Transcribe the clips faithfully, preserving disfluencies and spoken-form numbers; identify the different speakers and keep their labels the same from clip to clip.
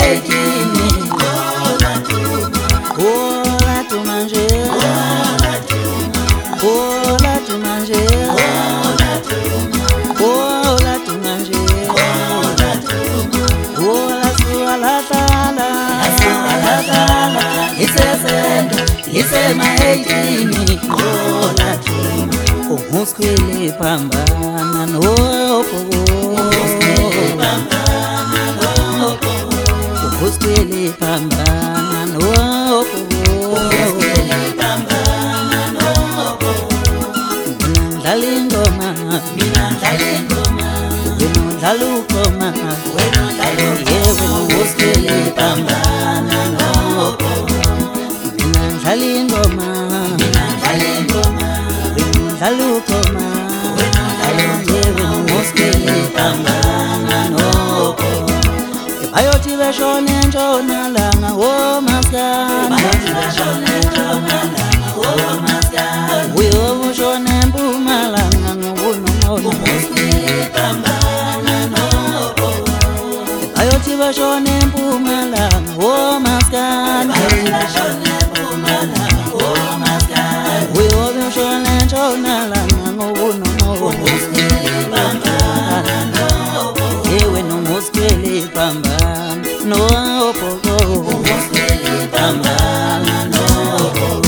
Speaker 1: ekini Ola tumanje Ola tumanje Ola tumanje Ola suala tala Suala tala Isesendo Isema ekini Ola tumanje Umuskwele pambana nopo Umuskwele pambana nopo Umuskwele pambana nopo Umuskwele pambana nopo Minandali ngoma Minandali ngoma Winondali ukoma Winondali ukoma Yewe umuskwele pambana nopo Minandali ngoma Minandali ngoma Dalukoma, yewe muskele pambana nopo. Bayoti beshone njona langa wo maskana. Bayoti beshone njona langa wo maskana. Uyo mushone mbuma langa ngubuno nono. Muskele pambana nopo. Bayoti beshone mbuma langa wo maskana. Bayoti beshone mbuma langa wo maskana. Uyo mushone njona langa ngubuno nono. Muskele pambana nopo. Yewe no muskele pambana nopo. Muskele pambana nopo.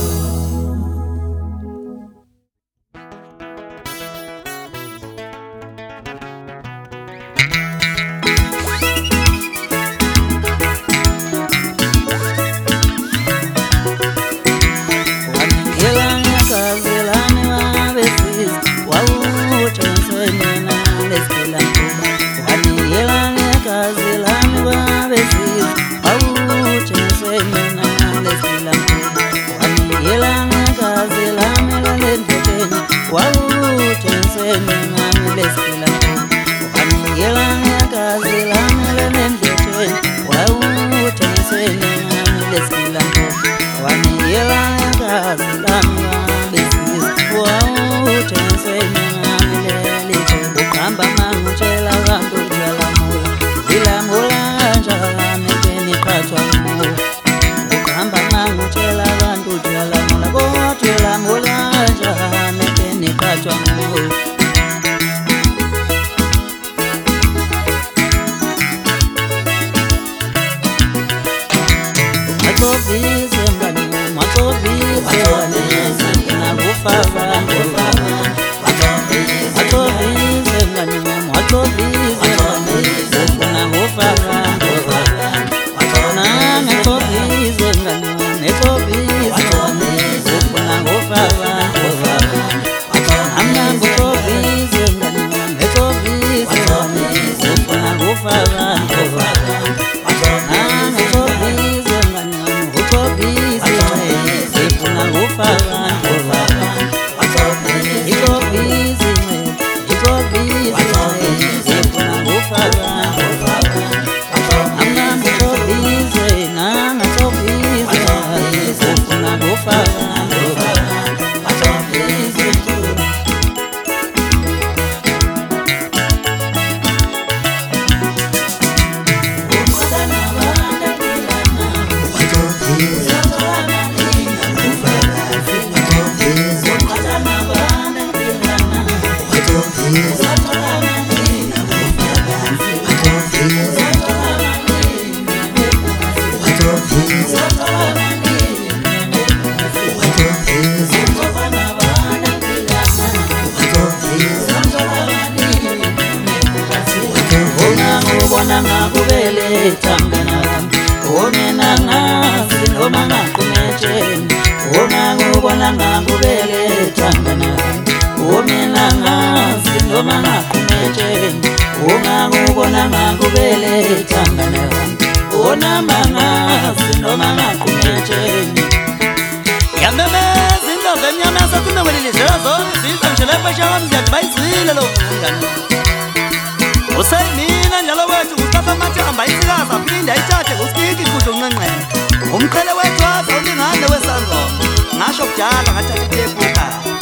Speaker 2: Umkhele wethu azawulingane wesandlo ngasho kujala ngathatha iphepha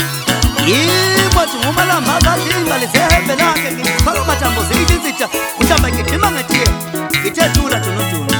Speaker 2: yimo ngumalamba azadinga lizehembe lakhe ngifaka amathambo zikitsitsha uhlamba ngidima ngetiye ngithethula junujunu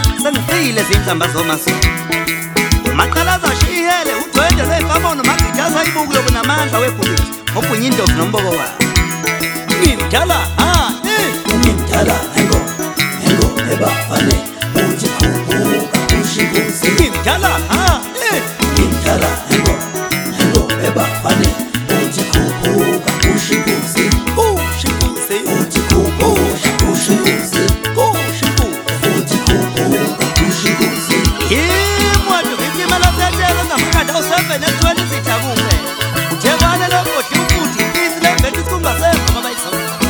Speaker 2: zishile zinhlamba zomasulu maqalaza shihele ugcwele lefamona magitaza ibuku yobunamandla webhubisi obunye indovu nomboko wayo ngimdala ha eh
Speaker 1: ngimdala engo engo ebafane uthi khuphuka ushikuzi
Speaker 2: ngimdala ha eh
Speaker 1: ngimdala engo engo ebafane uthi khuphuka ushikuzi
Speaker 2: ushikuzi
Speaker 1: uthi khuphuka ushikuzi
Speaker 2: ushikuzi
Speaker 1: uthi khuphuka ushikuzi
Speaker 2: imwato ngimala setela ngamakanda useven etwelve sithabuke uthebana lokho futhi isile mbethu sikumba semva mabayisa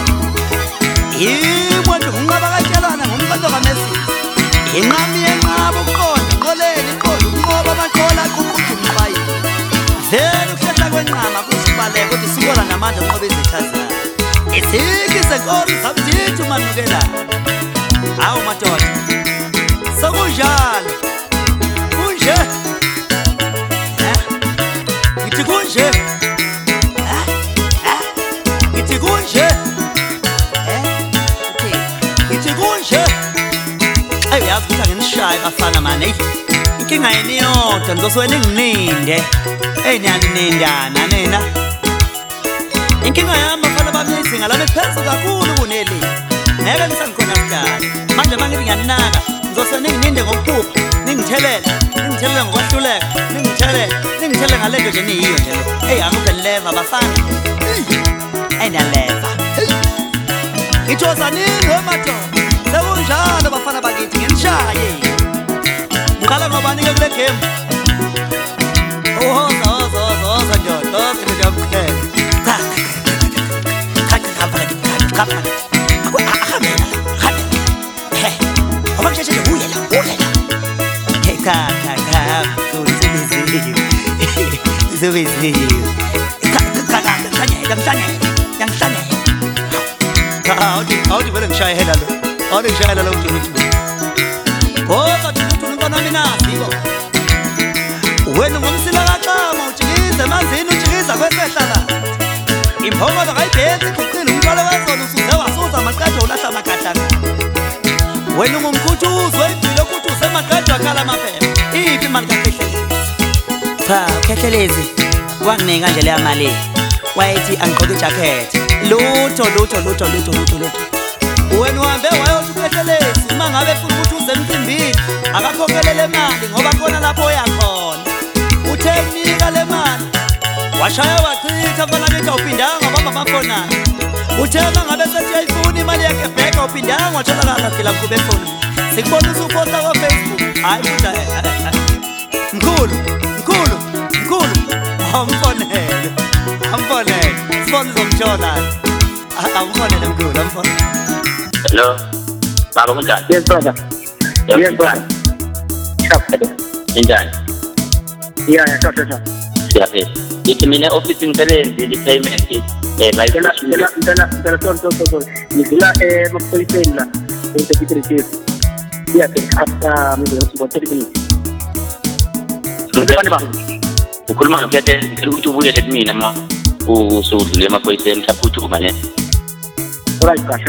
Speaker 2: imwato ngingaba katshelana ngomqondo kaMessi inqami yenqaba ukuqonda qoleni iqondo ukunqoba amaqola aququtha umfayi vele ukuhlehla kwenqama kusibaleka kodwa sikola namandla unqoba izithazayo isiki senkolo sabuthithi umanukela hawu madoda sokunjalo kunje ngithi kunje ngithi kunje ngithi kunje ayi yazi ukuthi anginishaya bafana mane inkinga yini yodwa ngizoswena ngininde eyi niyaninindana nina inkinga yami bafana bami izinga lami phezulu kakhulu kuneli ngeke nisangikhona kudala manje uma ngithi ngiyaninaka ngizoswena ngininde ngokuphupha ningithelele ningithelele ngokwahluleka ningithelele ningithelele ngale nto nje niyiyo nje eyi angikho leva bafana eyi niyaleva ngithoza nini wemadoda sekunjalo bafana bakithi nginishaye ngiqala ngobani-ke kule game uhoza hoza hoza hoza ndoda hoza into yamkhela cha cha cha cha cha ahamela he ngoba kusheshe nje uye la uye la cha cha cha uzibiziwe uzibiziwe cha cha cha ngishanye ngishanye awuthi awuthi vele ngishayela lo awuthi ngishayela lo uthi kodwa uthi unkona mina zibo wena ngomsila kaxama ujikize emanzini ujikiza kwesehlala imphongozo kayibhezi kuqina umthwalo wezona usuze wasuza amaqedwa ulahla amagahlana wena ungumkhuthuzi weyibhile ukuthi usemaqedwa akhala amaphepha iphi imali kakhehlelezi
Speaker 1: cha ukhehlelezi wanginika nje leya mali wayethi angigqoke ijakhethi
Speaker 2: lutho lutho lutho lutho lutho lutho wena uhambe wayothi ukhehlelezi uma ngabe futhi ukuthi uze emcimbini akakhokhelele mali ngoba khona lapho uyakhona uthe kunika le mali washaya wachitha mfana kithi awuphindanga bamba amafonana uthe uma ngabe sethi uyayifuna imali yakhe bheka awuphindanga watholakala phela kube efoni sikubona usuphosta kwa-Facebook hayi buda mkhulu mkhulu mkhulu awumfonele amfonele sibona uzomthola amfonele mkhulu amfonele
Speaker 3: hello baba kunjani
Speaker 4: yes brother yes brother
Speaker 3: njani
Speaker 4: yeah yeah sure sure
Speaker 3: siyaphela ithi mina office ngisebenzi i-payment eh
Speaker 4: bayicela ngicela ngicela ngicela sorry sorry sorry ngidlula emaphoyiseni la e-secretary chief yeah after maybe about thirty minutes ngibona ba
Speaker 3: ukhuluma ngaphethe ukuthi ubuyele kumina ma usudlule emaphoyiseni mhlaphuthuma ne
Speaker 4: right kasha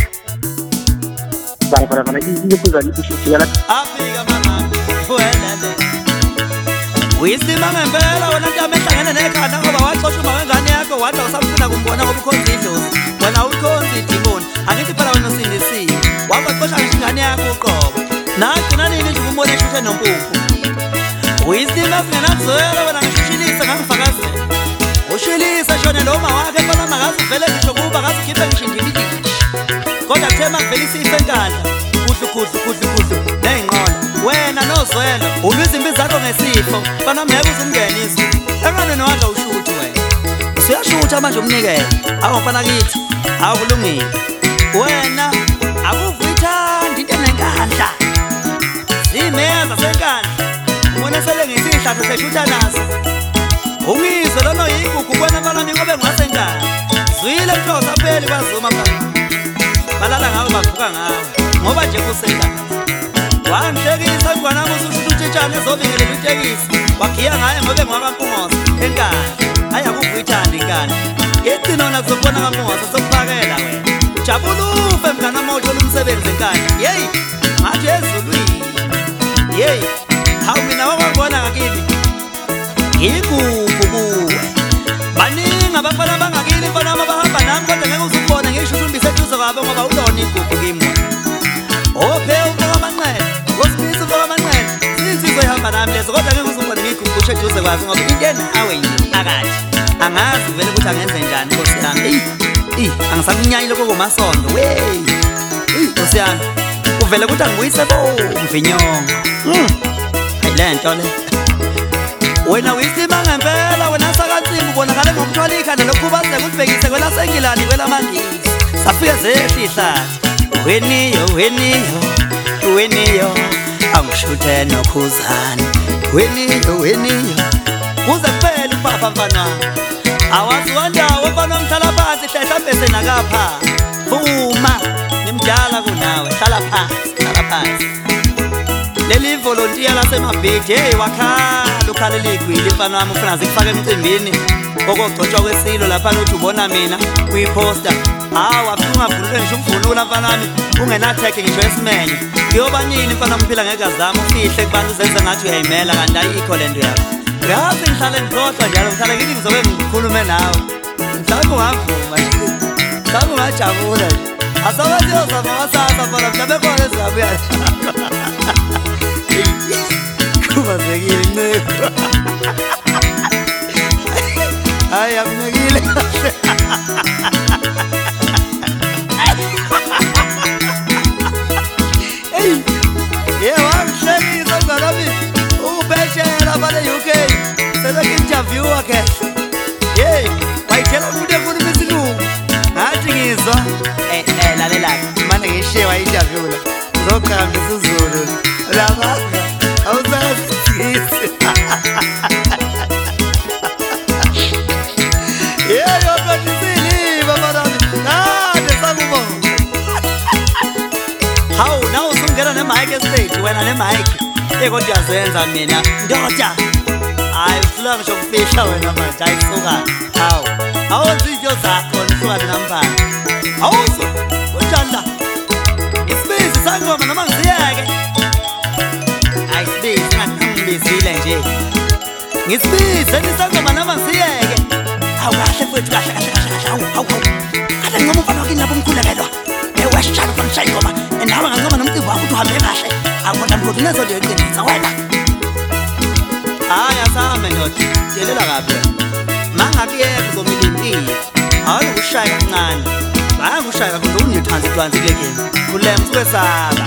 Speaker 4: para para para ngikuza ngishiyala
Speaker 2: afika mama fuelele uyisima ngempela wena ntame ehlangene nekhanda ngoba waxoxa uma wengane yakho wathi awusafuna kumbona ngoba ukhonza idlozi wena ukhonza idimoni angithi phela wena usindisiwe wabaxosha ngisho ingane yakho uqobo nagcina nini nje umbone eshuthe nompuphu uyisima singenakuzwela wena ngishushilisa ngangifakazela ushilisa shone noma wakhe phela mangazi vele ngisho kuba ngazi khiphe ngisho indikidiki kodwa kuthema kuvela isifa enkandla kudlu kudlu kudlu kudlu neyinqola wena nozwelo ulwizimbi zakho ngesifo fana meke uzimngenise enqonweni wadla ushuthi wena usuyashutha manje umnikele awufana kithi awukulungile wena akuvuyithanda into enenkandla zimeza senkandla ubona sele ngisihlahla seshutha naso ungizwe lona yigugu kwena fana ningobe ngasenkandla zwile mhlosa pheli kwazuma phela balala ngawe bavuka ngawe ngoba nje kusenkandla wangihlekisa ngwana musushutha utshitshana ezobingelela utekisi wakhiya ngaye ngobe ngwakampungoza enkandla hayi akuvuyithanda inkandla ithi nona kuzobona kampungoza sokuphakela wena jabulufe mngana mothola umsebenzi enkandla yeyi ngathi ezulwini ngabe ngoba ulona igugu kimi ophe ufoka amanqele ngosibisi ufoka amanqele insizwe ihamba nami lezo kodwa ngeke ngizobona ngigugushe eduze kwazo ngoba into enawe nje phakathi angazi vele ukuthi angenze njani Nkosi yami eh angisakunyayi lokho komasondo wey eh Nkosi yami uvele ukuthi angibuyise bo mvinyongo mm ayilento le wena wisima ngempela wena sakaNsimbi ubonakala ngomthwala ikhanda lokukhubazeka ukubhekise kwelaseNgilandi kwelamangisi safika zehlihla weniyo weniyo weniyo angishuthe nokhuzani weniyo weniyo kuze kuphela upapa mfana awazi wandawo mfana mhlala phansi hlehla bese nakapha vuma nimdala kunawe hlala phansi hlala phansi leli volunteer lasemabhidi hey wakhala ukhalela igwili mfana wami ufuna zikufaka emcimbini okugcotshwa kwesilo lapha uthi ubona mina kuyiposter hawa aphuma vunule ngisho umvunula mfana wami ungena tag ngisho esimenye kuyoba nini mfana mphila ngeke azama ufihle kubantu zenze ngathi uyayimela kanti ayikho lento yakho yazi ngihlale ngikhohlwa njalo ngihlale ngithi ngizobe ngikhulume nawe mhlawumbe ungavuma mhlawumbe ungajabula nje asawazi yozama wasasa mfana mhlawumbe khona ezingabuya khubazekile ncebo hayi amnekile hey yeah wamhlekisa ngalabi ubeshela bale U K seleke interview wakhe hey wayithela umuntu ekhuluma isilungu ngathi ngizwa eh eh lalela manje ngishiya interview la zoqamba isizulu laba awuzazi yeah yo kodisili baba nami ah desakubona how now usungena ne mic stage wena ne mic ekodwa uyazenza mina ndoda hayi usuka ngisho kufihla wena manje ayisuka hawu awuzidyo zakho nisuka nambani awuzo unjani isibisi sangoma noma ngiziyeke ayisibisi ngangibizile nje ngisibisi nisangoma noma ngiziyeke awu kahle mfethu kahle kahle kahle awu awu kade ngoma mfana wakini lapho umkhulelelwa ewashalo from shayingoma nawe ngangoma nomcimbi wakho uthi uhambe kahle akodwa mfowethu nezodwa eqinisa wena hayi asame ndoda delela kahle mangakuyeka uzomila impilo hayi ushaya kancane hayi ushaya kakhulu unethansi phansi kule game kule msuke saba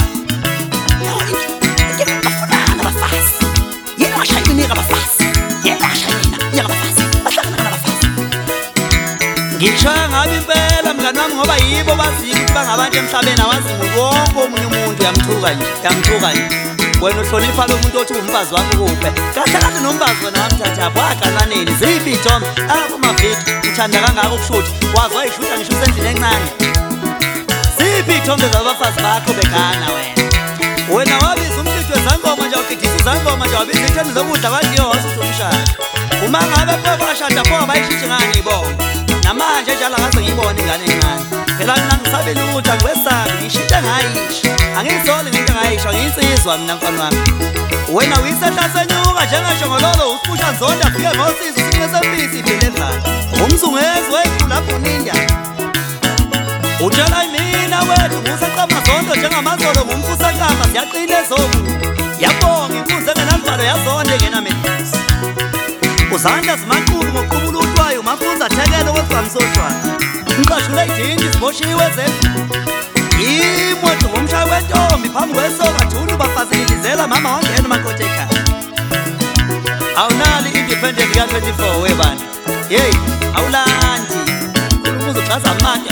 Speaker 2: ngiyafuna abafasi yena washaya iminika abafasi yena washaya mina yena abafasi bahlangana nabafazi ngishaya ngabe impela mngani wami ngoba yibo baziyo ukuthi bangabantu emhlabeni awazi wonke omunye umuntu yamthuka nje yamthuka nje wena uhlonipha lo muntu othi umfazi wakho kuphe kahle kahle nomfazi wena wamthatha waqalaneni zipi ithombe apho mavidiyo uthanda kangaka ukushuthi wazi wayishutha ngisho usendlini encane zipi ithombe zabafazi bakho begana wena wena wabiza umlitho wezangoma nje ugidisa izangoma nje wabiza itheni zokudla kwadliwa wasuthi umshado uma ngabe pho bashada pho bayishithi ngani ibonga namanje njalo ngaze ngiyibone ingane encane phela mina ngisabela ukuthi angikwesabi ngishintshe ngayisho angizoli ngento ngayisho ngiyinsizwa mina mfana wami wena uyisehla senyuka njengashongololo usipusha nzonda afike ngosizo usinye sempisi iphile endlala umzungezi wethu lapho uninda utshela mina wethu ngusaqama zondo njengamazolo ngumfusaqama siyaqile zobu yabonga inkunzi engenalivalo yazonde ngenamethisi uzandla zimaqubu ngoqubula utwayo mafunza thekelo kwezamsoshwana ngiqashule idingi siboshiwe zethu imoto ngomshaya wentombi phambi kwesoka thundu bafazilizela mama wangena makothe ekhaya awunali independent ka twenty-four webani hey awulandi umuzo xaza amande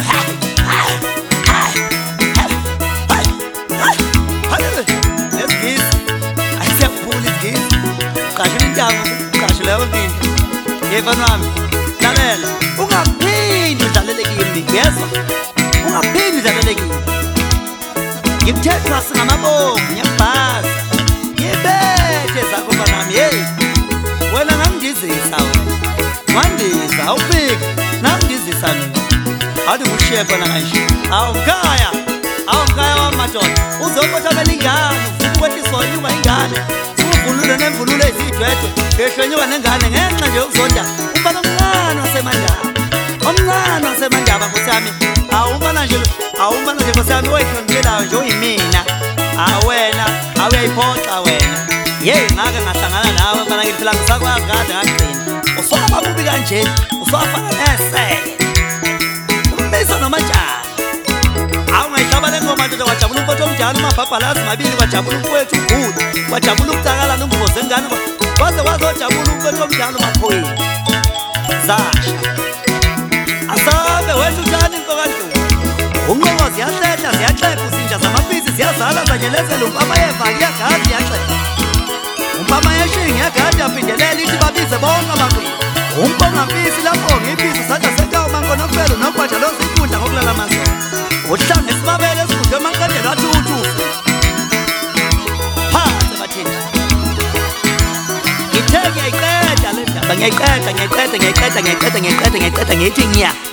Speaker 2: let's ayisiyakufuna isigisi qashule intambo qashule yonke yevana wami lalela ungaphindi udlalele kimi ngezwa ungaphindi udlalele kimi ngikuthethwa singamabomu ngiyabhaza ngibethe zakho mfana wami hey wena ngangidizisa wena wandisa awufiki nangidizisa mina awuthi kushiye khona kanje awu mkhaya awu mkhaya wami madoda uzokothamela ingane uvuka isonye uma ingane uvulule nemvululo ezidwedwe ehlenyuka nengane ngenxa nje ukuzonda umfana omncane wasemandaba omncane wasemandaba nkosi yami awumfana nje awumfana nkosi yami oyithondelayo nje uyimina awena awuyayiphoxa wena yeyi ngake ngahlangana nawe mfana ngithi phela ngisakwazi kade ngagcina uswaba kubi kanje uswafana nesele umbisa nomatshana awu ngayihlaba le ngoma nje wajabula umfowethu omjani umabhabhalazi mabili kwajabula umfowethu ugudu kwajabula ukucakala nomvuzo engane kwaze kwazojabula umfowethu omjani umaphoyini zasha asabe wethu utshani inkokandlovu unqobo ziyahletha ziyaxepha uzinja zamapisi ziyazala zanyelezela umpama yeva kuyagadi yaxepha umpama yeshingi yagadi yaphindelela ithi babize bonke abakwini umpongapisi lapho ngipisi usanda sekawo mankonokubelo nogwaja lozinkundla ngokulala amasela uhlanga esibabele esikhundle emaqedelo athi uthufu phansi bathini ngithe ngiyayiqeda le ndaba ngiyayiqeda ngiyayiqeda ngiyayiqeda ngiyayiqeda ngiyayiqeda ngiyayiqeda ngiyithi nya